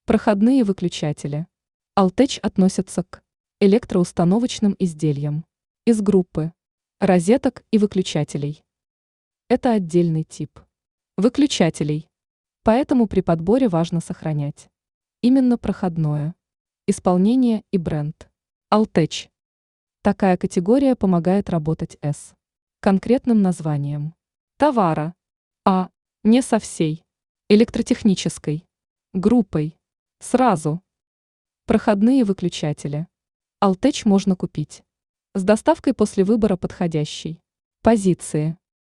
Проходные выключатели. Alltech относятся к электроустановочным изделиям из группы розеток и выключателей. Это отдельный тип выключателей, поэтому при подборе важно сохранять именно проходное исполнение и бренд. Alltech. Такая категория помогает работать с конкретным названием товара, а не со всей электротехнической группой сразу. Проходные выключатели. Alltech можно купить с доставкой после выбора подходящей позиции.